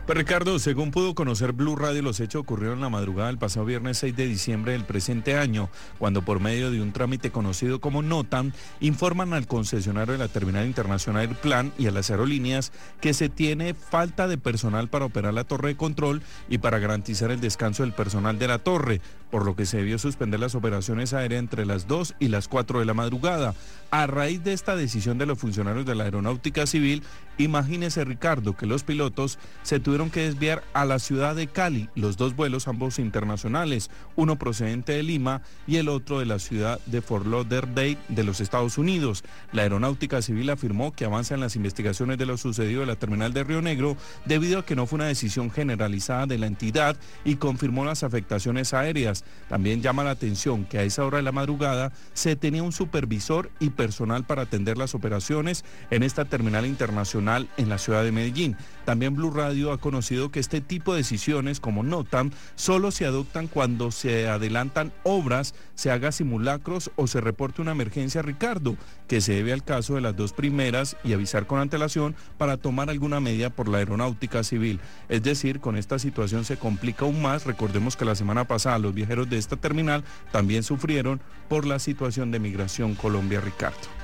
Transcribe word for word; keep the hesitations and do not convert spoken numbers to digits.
Pues Ricardo, según pudo conocer Blue Radio, los hechos ocurrieron la madrugada del pasado viernes seis de diciembre del presente año, cuando por medio de un trámite conocido como NOTAM, informan al concesionario de la Terminal Internacional Airplan y a las aerolíneas que se tiene falta de personal para operar la torre de control y para garantizar el descanso del personal de la torre, por lo que se debió suspender las operaciones aéreas entre las dos y las cuatro de la madrugada. A raíz de esta decisión de los funcionarios de la Aeronáutica Civil, imagínese, Ricardo, que los pilotos se tuvieron que desviar a la ciudad de Cali, los dos vuelos, ambos internacionales, uno procedente de Lima y el otro de la ciudad de Fort Lauderdale de los Estados Unidos. La Aeronáutica Civil afirmó que avanza en las investigaciones de lo sucedido en la terminal de Río Negro, debido a que no fue una decisión generalizada de la entidad, y confirmó las afectaciones aéreas. También llama la atención que a esa hora de la madrugada se tenía un supervisor y personal para atender las operaciones en esta terminal internacional en la ciudad de Medellín. También Blue Radio ha conocido que este tipo de decisiones como NOTAM solo se adoptan cuando se adelantan obras, se haga simulacros o se reporte una emergencia, Ricardo, que se debe al caso de las dos primeras, y avisar con antelación para tomar alguna medida por la Aeronáutica Civil. Es decir, con esta situación se complica aún más. Recordemos que la semana pasada los viajeros de esta terminal también sufrieron por la situación de Migración Colombia, Ricardo.